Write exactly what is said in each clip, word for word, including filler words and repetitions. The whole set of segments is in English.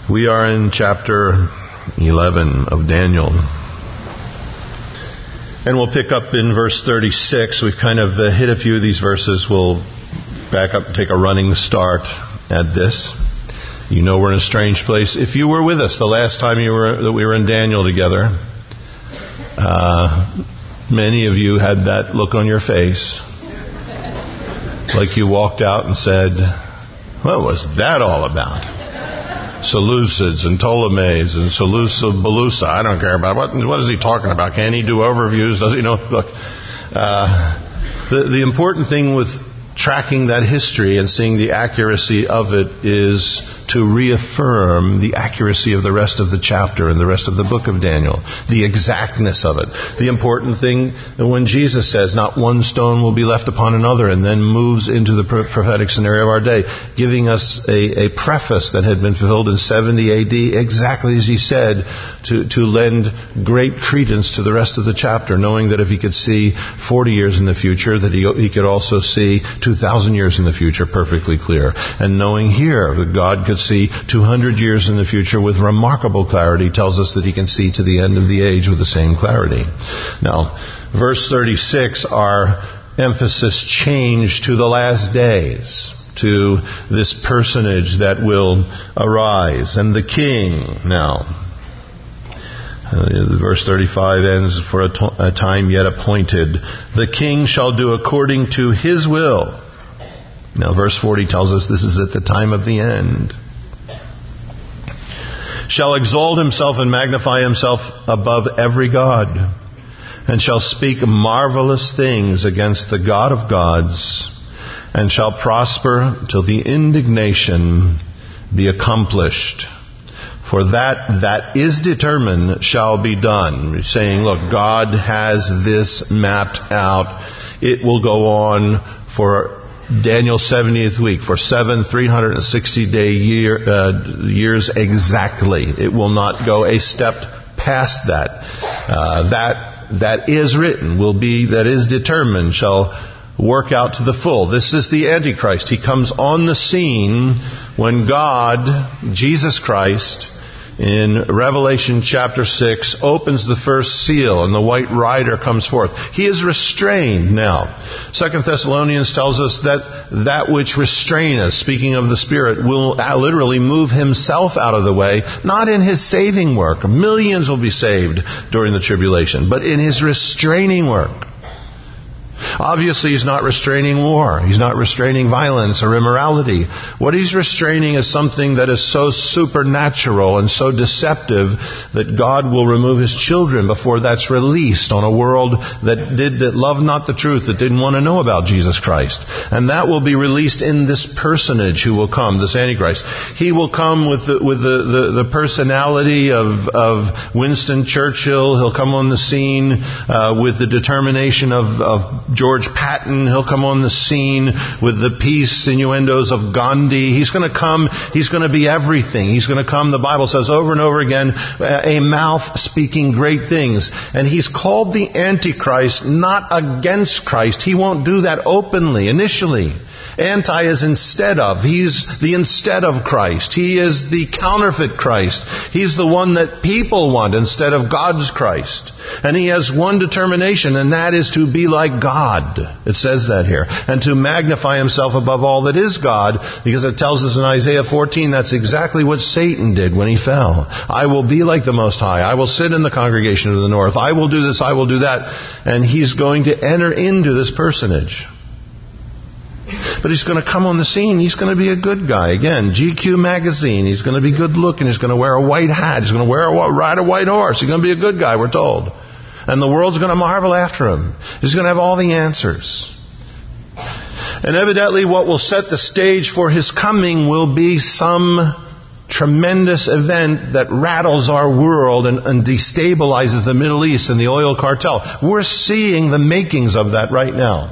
We are in chapter eleven of Daniel. And we'll pick up in verse thirty-six. We've kind of uh, hit a few of these verses. We'll back up and take a running start at this. You know we're in a strange place. If you were with us the last time you were that we were in Daniel together, uh, many of you had that look on your face. Like you walked out and said, what was that all about? Seleucids and Ptolemies and Seleucia-Balusa. I don't care about what. What is he talking about? Can he do overviews? Does he know? Look, uh, the the important thing with tracking that history and seeing the accuracy of it is to reaffirm the accuracy of the rest of the chapter and the rest of the book of Daniel, the exactness of it. The important thing when Jesus says, not one stone will be left upon another, and then moves into the prophetic scenario of our day, giving us a, a preface that had been fulfilled in seventy A D, exactly as he said, to, to lend great credence to the rest of the chapter, knowing that if he could see forty years in the future, that he, he could also see two thousand years in the future perfectly clear. And knowing here that God could see two hundred years in the future with remarkable clarity tells us that he can see to the end of the age with the same clarity. Now, verse thirty-six, our emphasis changed to the last days, to this personage that will arise. And the king, now, uh, verse thirty-five ends, for a, to- a time yet appointed, the king shall do according to his will. Now, verse forty tells us this is at the time of the end. Shall exalt himself and magnify himself above every god, and shall speak marvelous things against the God of gods, and shall prosper till the indignation be accomplished. For that that is determined shall be done. We're saying, look, God has this mapped out. It will go on for Daniel's seventieth week, for seven three hundred sixty day year, uh, years exactly. It will not go a step past that. Uh, that that is written, will be, that is determined, shall work out to the full. This is the Antichrist. He comes on the scene when God, Jesus Christ, in Revelation chapter six, opens the first seal and the white rider comes forth. He is restrained now. Second Thessalonians tells us that that which restraineth, speaking of the Spirit, will literally move himself out of the way, not in his saving work. Millions will be saved during the tribulation, but in his restraining work. Obviously, he's not restraining war. He's not restraining violence or immorality. What he's restraining is something that is so supernatural and so deceptive that God will remove his children before that's released on a world that did that loved not the truth, that didn't want to know about Jesus Christ. And that will be released in this personage who will come, this Antichrist. He will come with the, with the, the, the personality of, of Winston Churchill. He'll come on the scene uh, with the determination of, of George Patton. He'll come on the scene with the peace innuendos of Gandhi. He's going to come. He's going to be everything. He's going to come, the Bible says over and over again, a mouth speaking great things. And he's called the Antichrist not against Christ. He won't do that openly initially. Anti is instead of. He's the instead of Christ. He is the counterfeit Christ. He's the one that people want instead of God's Christ. And he has one determination, and that is to be like God. It says that here. And to magnify himself above all that is God, because it tells us in Isaiah fourteen, that's exactly what Satan did when he fell. I will be like the Most High. I will sit in the congregation of the north. I will do this, I will do that. And he's going to enter into this personage. But he's going to come on the scene. He's going to be a good guy. Again, G Q magazine. He's going to be good looking. He's going to wear a white hat. He's going to wear a, ride a white horse. He's going to be a good guy, we're told. And the world's going to marvel after him. He's going to have all the answers. And evidently what will set the stage for his coming will be some tremendous event that rattles our world and, and destabilizes the Middle East and the oil cartel. We're seeing the makings of that right now.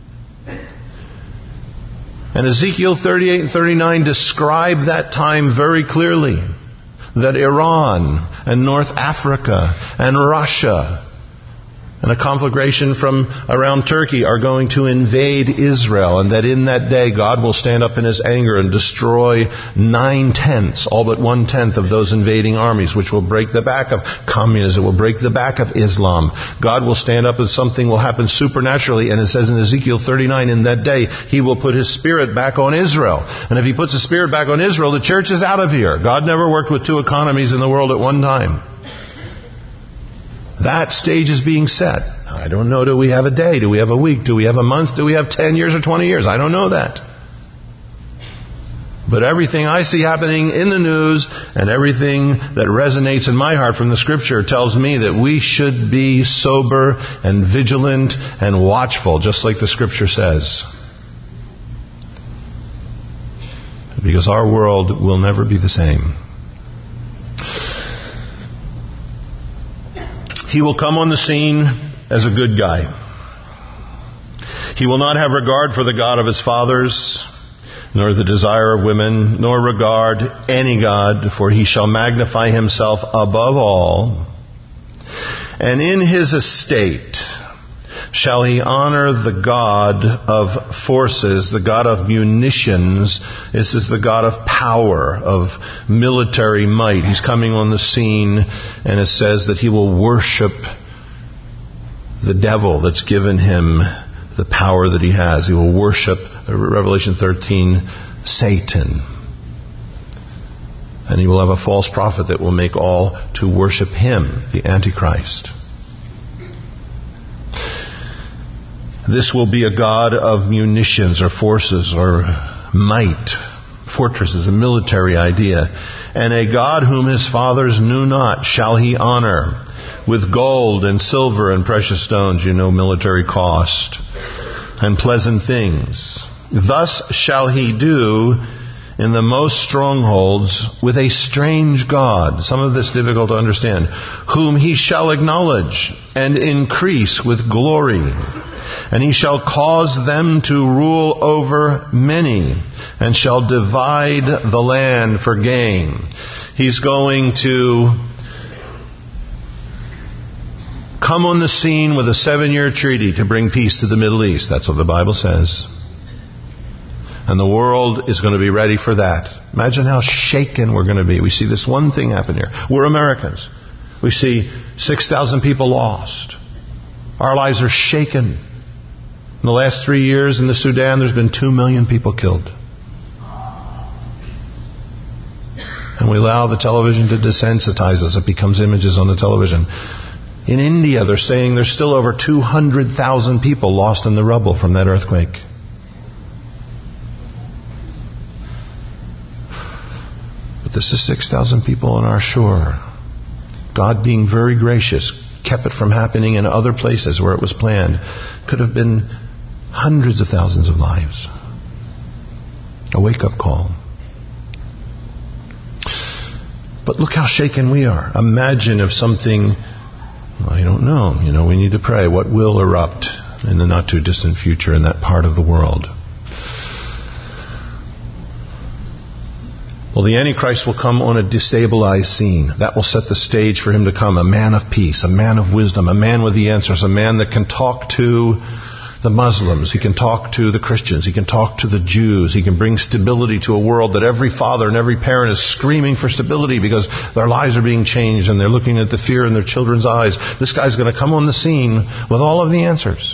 And Ezekiel thirty-eight and thirty-nine describe that time very clearly. That Iran and North Africa and Russia and a conflagration from around Turkey are going to invade Israel, and that in that day God will stand up in His anger and destroy nine-tenths, all but one-tenth of those invading armies, which will break the back of communism, will break the back of Islam. God will stand up and something will happen supernaturally, and it says in Ezekiel thirty-nine, in that day He will put His Spirit back on Israel. And if He puts His Spirit back on Israel, the church is out of here. God never worked with two economies in the world at one time. That stage is being set. I don't know, do we have a day? Do we have a week? Do we have a month? Do we have ten years or twenty years? I don't know that. But everything I see happening in the news and everything that resonates in my heart from the Scripture tells me that we should be sober and vigilant and watchful, just like the Scripture says. Because our world will never be the same. He will come on the scene as a good guy. He will not have regard for the God of his fathers, nor the desire of women, nor regard any God, for he shall magnify himself above all. And in his estate shall he honor the God of forces, the God of munitions. This is the God of power, of military might. He's coming on the scene, and it says that he will worship the devil that's given him the power that he has. He will worship, Revelation thirteen, Satan. And he will have a false prophet that will make all to worship him, the Antichrist. This will be a God of munitions or forces or might. Fortress is a military idea. And a God whom his fathers knew not shall he honor with gold and silver and precious stones, you know, military cost, and pleasant things. Thus shall he do in the most strongholds with a strange God. Some of this difficult to understand. Whom he shall acknowledge and increase with glory. And he shall cause them to rule over many, and shall divide the land for gain. He's going to come on the scene with a seven-year treaty to bring peace to the Middle East. That's what the Bible says. And the world is going to be ready for that. Imagine how shaken we're going to be. We see this one thing happen here. We're Americans. We see six thousand people lost. Our lives are shaken. In the last three years in the Sudan, there's been two million people killed. And we allow the television to desensitize us. It becomes images on the television. In India, they're saying there's still over two hundred thousand people lost in the rubble from that earthquake. But this is six thousand people on our shore. God, being very gracious, kept it from happening in other places where it was planned. Could have been hundreds of thousands of lives. A wake-up call. But look how shaken we are. Imagine if something, I don't know, you know, we need to pray. What will erupt in the not-too-distant future in that part of the world? Well, the Antichrist will come on a destabilized scene. That will set the stage for him to come. A man of peace, a man of wisdom, a man with the answers, a man that can talk to the Muslims. He can talk to the Christians. He can talk to the Jews. He can bring stability to a world that every father and every parent is screaming for stability because their lives are being changed and they're looking at the fear in their children's eyes. This guy's going to come on the scene with all of the answers.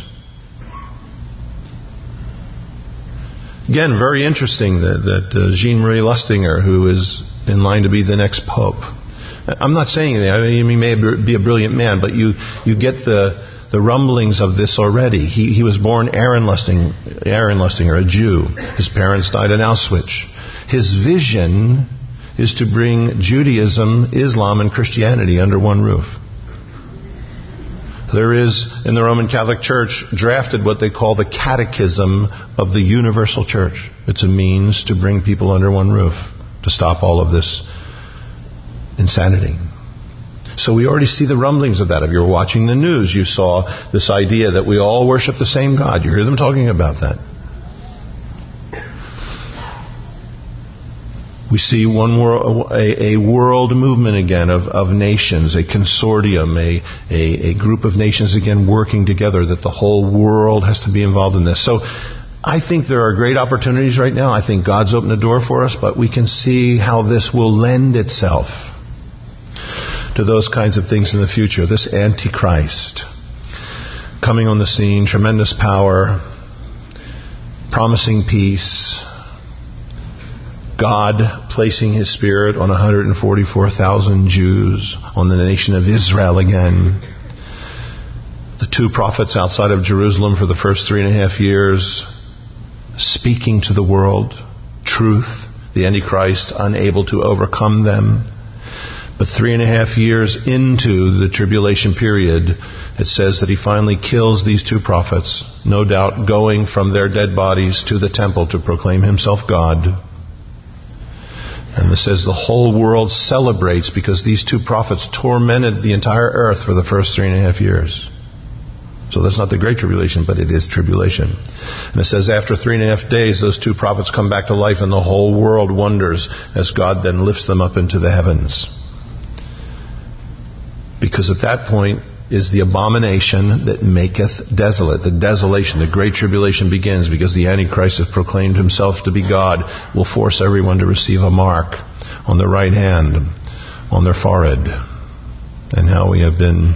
Again, very interesting that, that uh, Jean-Marie Lustiger, who is in line to be the next pope. I'm not saying that. I mean, he may be a brilliant man, but you, you get the the rumblings of this already. He, he was born Aaron Lustiger, Aaron Lustiger, a Jew. His parents died in Auschwitz. His vision is to bring Judaism, Islam, and Christianity under one roof. There is, in the Roman Catholic Church, drafted what they call the Catechism of the Universal Church. It's a means to bring people under one roof, to stop all of this insanity. So we already see the rumblings of that. If you're watching the news, you saw this idea that we all worship the same God. You hear them talking about that. We see one world, a, a world movement again of, of nations, a consortium, a, a, a group of nations again working together, that the whole world has to be involved in this. So I think there are great opportunities right now. I think God's opened a door for us, but we can see how this will lend itself to those kinds of things in the future. This Antichrist coming on the scene, tremendous power, promising peace, God placing His Spirit on one hundred forty-four thousand Jews, on the nation of Israel again. The two prophets outside of Jerusalem for the first three and a half years, speaking to the world truth, the Antichrist unable to overcome them. But three and a half years into the tribulation period, it says that he finally kills these two prophets, no doubt going from their dead bodies to the temple to proclaim himself God. And it says the whole world celebrates because these two prophets tormented the entire earth for the first three and a half years. So that's not the Great Tribulation, but it is tribulation. And it says after three and a half days, those two prophets come back to life and the whole world wonders as God then lifts them up into the heavens. Because at that point is the abomination that maketh desolate. The desolation, the Great Tribulation begins because the Antichrist has proclaimed himself to be God, will force everyone to receive a mark on their right hand, on their forehead. And how we have been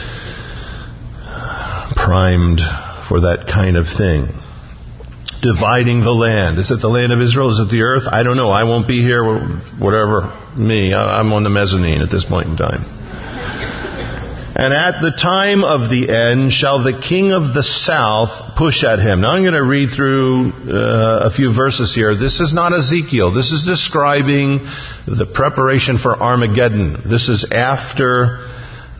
primed for that kind of thing. Dividing the land. Is it the land of Israel? Is it the earth? I don't know. I won't be here. Whatever. Me. I'm on the mezzanine at this point in time. And at the time of the end shall the king of the south push at him. Now I'm going to read through uh, a few verses here. This is not Ezekiel. This is describing the preparation for Armageddon. This is after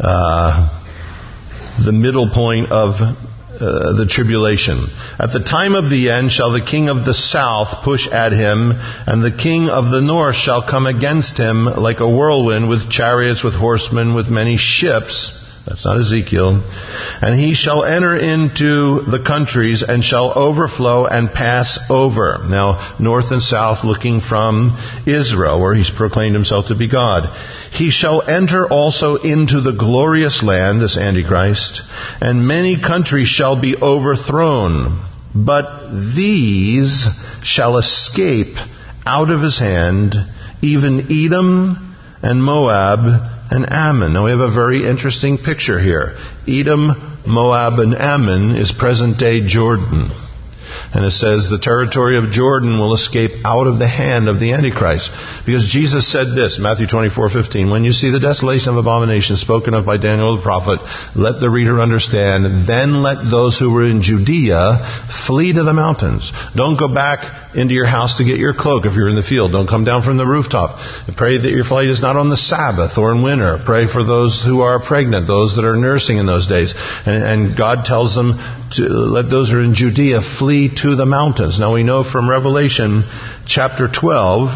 uh, the middle point of uh, the tribulation. At the time of the end shall the king of the south push at him, and the king of the north shall come against him like a whirlwind, with chariots, with horsemen, with many ships. That's not Ezekiel. And he shall enter into the countries and shall overflow and pass over. Now, north and south looking from Israel, where he's proclaimed himself to be God. He shall enter also into the glorious land, this Antichrist, and many countries shall be overthrown. But these shall escape out of his hand, even Edom and Moab and Ammon. Now we have a very interesting picture here. Edom, Moab, and Ammon is present-day Jordan. And it says the territory of Jordan will escape out of the hand of the Antichrist. Because Jesus said this, Matthew twenty-four fifteen, when you see the desolation of abomination spoken of by Daniel the prophet, let the reader understand, then let those who were in Judea flee to the mountains. Don't go back into your house to get your cloak if you're in the field. Don't come down from the rooftop. Pray that your flight is not on the Sabbath or in winter. Pray for those who are pregnant, those that are nursing in those days. And, and God tells them to let those who are in Judea flee to the mountains. Now we know from Revelation chapter twelve,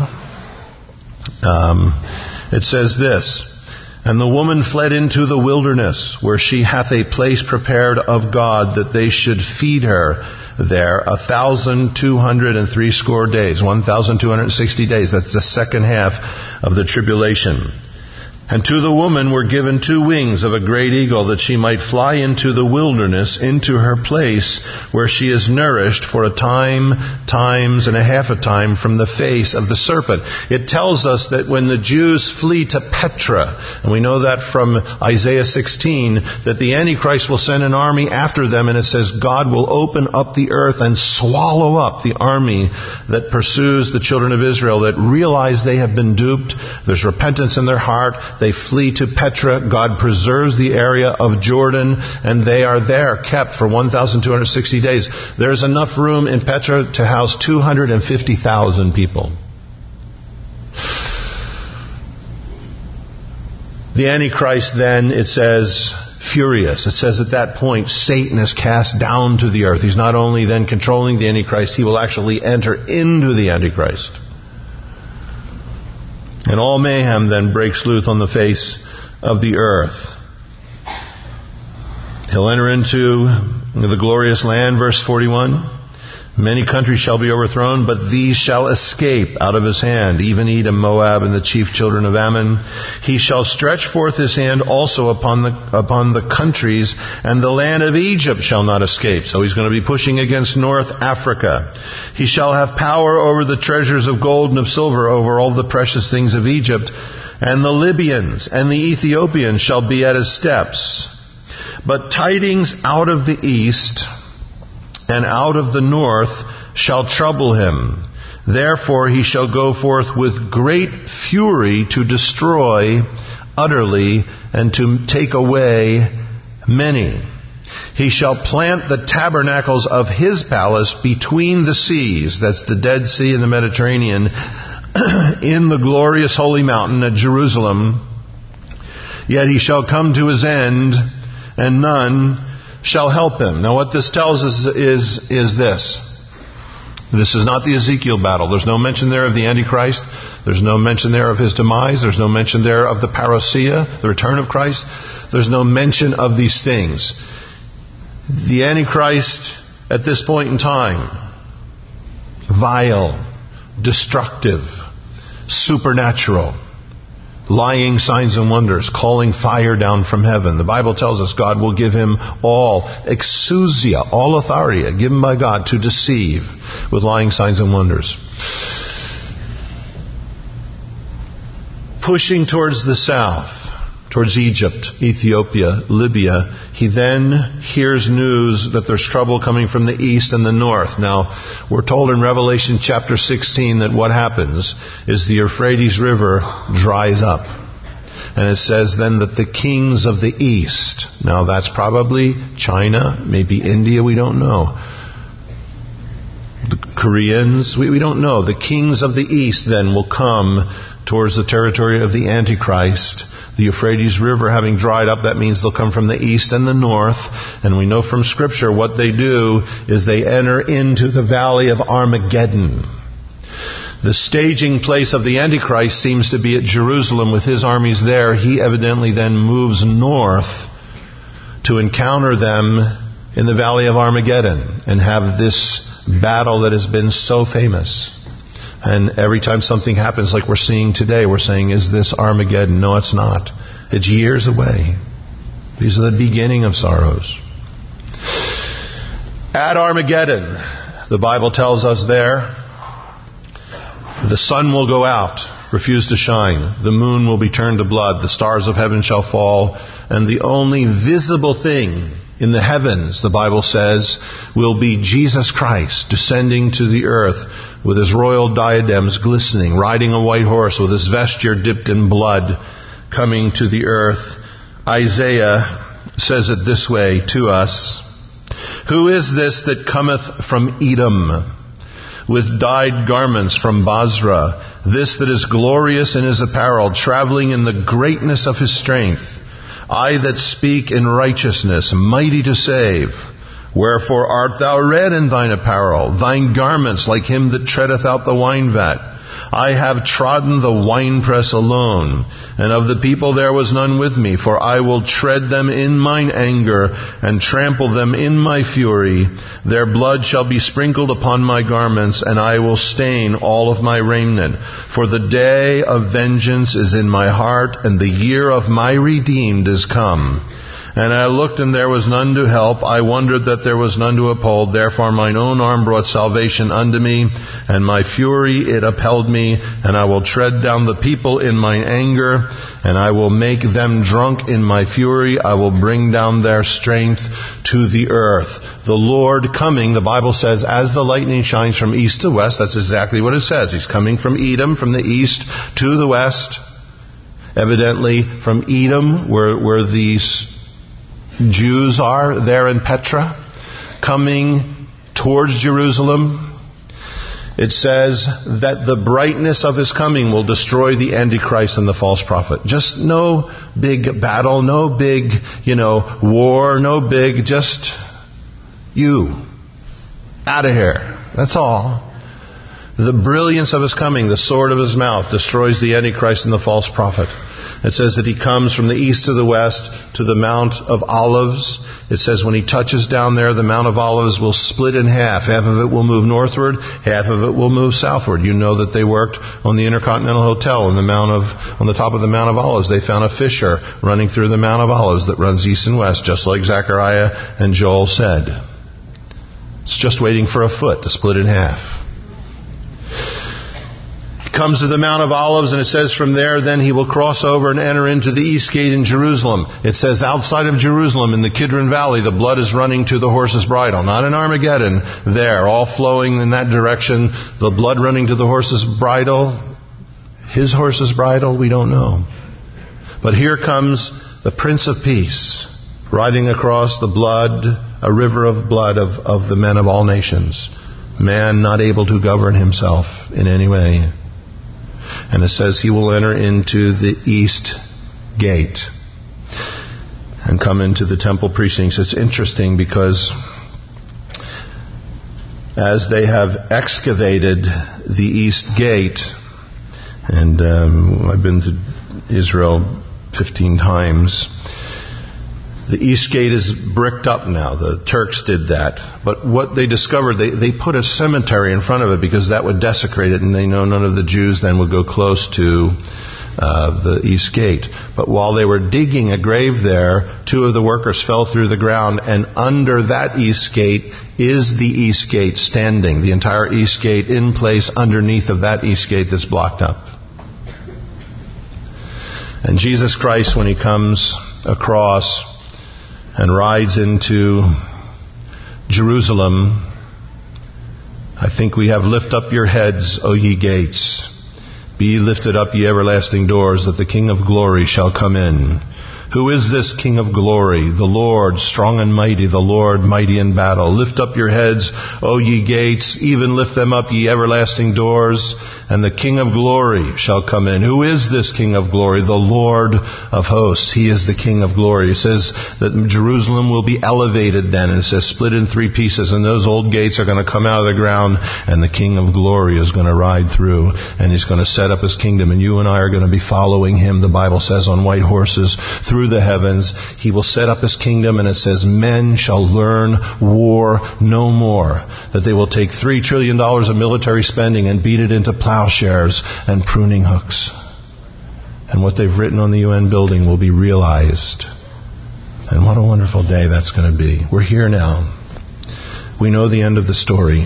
um, it says this, and the woman fled into the wilderness, where she hath a place prepared of God, that they should feed her there a thousand two hundred and three score days, one thousand two hundred and sixty days. That's the second half of the tribulation. And to the woman were given two wings of a great eagle, that she might fly into the wilderness, into her place where she is nourished for a time, times, and a half a time from the face of the serpent. It tells us that when the Jews flee to Petra, and we know that from Isaiah sixteen, that the Antichrist will send an army after them, and it says God will open up the earth and swallow up the army that pursues the children of Israel, that realize they have been duped. There's repentance in their heart. They flee to Petra. God preserves the area of Jordan, and they are there kept for one thousand two hundred sixty days. There's enough room in Petra to house two hundred fifty thousand people. The Antichrist then, it says, furious. It says at that point, Satan is cast down to the earth. He's not only then controlling the Antichrist, he will actually enter into the Antichrist. And all mayhem then breaks loose on the face of the earth. He'll enter into the glorious land, verse forty-one. Many countries shall be overthrown, but these shall escape out of his hand, even Edom, Moab, and the chief children of Ammon. He shall stretch forth his hand also upon the upon the countries, and the land of Egypt shall not escape. So he's going to be pushing against North Africa. He shall have power over the treasures of gold and of silver, over all the precious things of Egypt. And the Libyans and the Ethiopians shall be at his steps. But tidings out of the east and out of the north shall trouble him. Therefore he shall go forth with great fury to destroy utterly and to take away many. He shall plant the tabernacles of his palace between the seas, that's the Dead Sea and the Mediterranean, in the glorious holy mountain at Jerusalem. Yet he shall come to his end, and none shall help him. Now what this tells us is, is this. This is not the Ezekiel battle. There's no mention there of the Antichrist. There's no mention there of his demise. There's no mention there of the parousia, the return of Christ. There's no mention of these things. The Antichrist, at this point in time, vile, destructive, supernatural, lying signs and wonders, calling fire down from heaven. The Bible tells us God will give him all exousia, all authority given by God to deceive with lying signs and wonders. Pushing towards the south, towards Egypt, Ethiopia, Libya, he then hears news that there's trouble coming from the east and the north. Now, we're told in Revelation chapter sixteen that what happens is the Euphrates River dries up. And it says then that the kings of the east, now that's probably China, maybe India, we don't know. The Koreans, we, we don't know. The kings of the east then will come towards the territory of the Antichrist. The Euphrates River having dried up, that means they'll come from the east and the north. And we know from Scripture what they do is they enter into the valley of Armageddon. The staging place of the Antichrist seems to be at Jerusalem with his armies there. He evidently then moves north to encounter them in the valley of Armageddon and have this battle that has been so famous. And every time something happens like we're seeing today, we're saying, is this Armageddon? No, it's not. It's years away. These are the beginning of sorrows. At Armageddon, the Bible tells us there, the sun will go out, refuse to shine. The moon will be turned to blood. The stars of heaven shall fall. And the only visible thing in the heavens, the Bible says, will be Jesus Christ descending to the earth with his royal diadems glistening, riding a white horse with his vesture dipped in blood, coming to the earth. Isaiah says it this way to us. Who is this that cometh from Edom, with dyed garments from Basra? This that is glorious in his apparel, traveling in the greatness of his strength. I that speak in righteousness, mighty to save. Wherefore art thou red in thine apparel, thine garments like him that treadeth out the wine vat? I have trodden the winepress alone, and of the people there was none with me, for I will tread them in mine anger, and trample them in my fury. Their blood shall be sprinkled upon my garments, and I will stain all of my raiment. For the day of vengeance is in my heart, and the year of my redeemed is come. And I looked, and there was none to help. I wondered that there was none to uphold. Therefore mine own arm brought salvation unto me, and my fury it upheld me. And I will tread down the people in mine anger, and I will make them drunk in my fury. I will bring down their strength to the earth. The Lord coming, the Bible says, as the lightning shines from east to west. That's exactly what it says. He's coming from Edom, from the east to the west. Evidently from Edom, where, where these Jews are there in Petra, coming towards Jerusalem. It says that the brightness of his coming will destroy the Antichrist and the false prophet. Just no big battle, no big, you know, war, no big, just you. Out of here. That's all. The brilliance of his coming, the sword of his mouth, destroys the Antichrist and the false prophet. It says that he comes from the east to the west to the Mount of Olives. It says when he touches down there, the Mount of Olives will split in half. Half of it will move northward, half of it will move southward. You know that they worked on the Intercontinental Hotel on the Mount of, on the top of the Mount of Olives. They found a fissure running through the Mount of Olives that runs east and west, just like Zechariah and Joel said. It's just waiting for a foot to split in half. Comes to the Mount of Olives, and it says from there, then he will cross over and enter into the east gate in Jerusalem. It says outside of Jerusalem in the Kidron Valley, the blood is running to the horse's bridle. Not in Armageddon, there, all flowing in that direction, the blood running to the horse's bridle. His horse's bridle, we don't know. But here comes the Prince of Peace, riding across the blood, a river of blood of, of the men of all nations. Man not able to govern himself in any way. And it says he will enter into the east gate and come into the temple precincts. It's interesting because as they have excavated the east gate, and um, I've been to Israel fifteen times, the east gate is bricked up now. The Turks did that. But what they discovered, they, they put a cemetery in front of it because that would desecrate it, and they know none of the Jews then would go close to uh, the east gate. But while they were digging a grave there, two of the workers fell through the ground, and under that east gate is the east gate standing. The entire east gate in place underneath of that east gate that's blocked up. And Jesus Christ, when he comes across and rides into Jerusalem, I think we have, lift up your heads, O ye gates. Be ye lifted up, ye everlasting doors, that the King of glory shall come in. Who is this King of glory? The Lord, strong and mighty, the Lord, mighty in battle. Lift up your heads, O ye gates, even lift them up, ye everlasting doors, and the King of glory shall come in. Who is this King of glory? The Lord of hosts. He is the King of glory. It says that Jerusalem will be elevated then, and it says split in three pieces, and those old gates are going to come out of the ground, and the King of glory is going to ride through, and he's going to set up his kingdom, and you and I are going to be following him, the Bible says, on white horses through the heavens. He will set up his kingdom, and it says men shall learn war no more. That they will take three trillion dollars of military spending and beat it into plowshares and pruning hooks. And what they've written on the U N building will be realized. And what a wonderful day that's going to be. We're here now. We know the end of the story.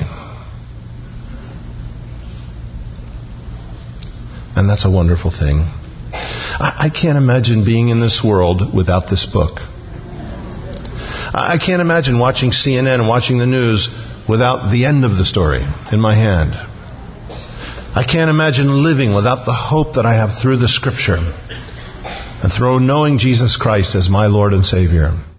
And that's a wonderful thing. I can't imagine being in this world without this book. I can't imagine watching C N N and watching the news without the end of the story in my hand. I can't imagine living without the hope that I have through the Scripture and through knowing Jesus Christ as my Lord and Savior.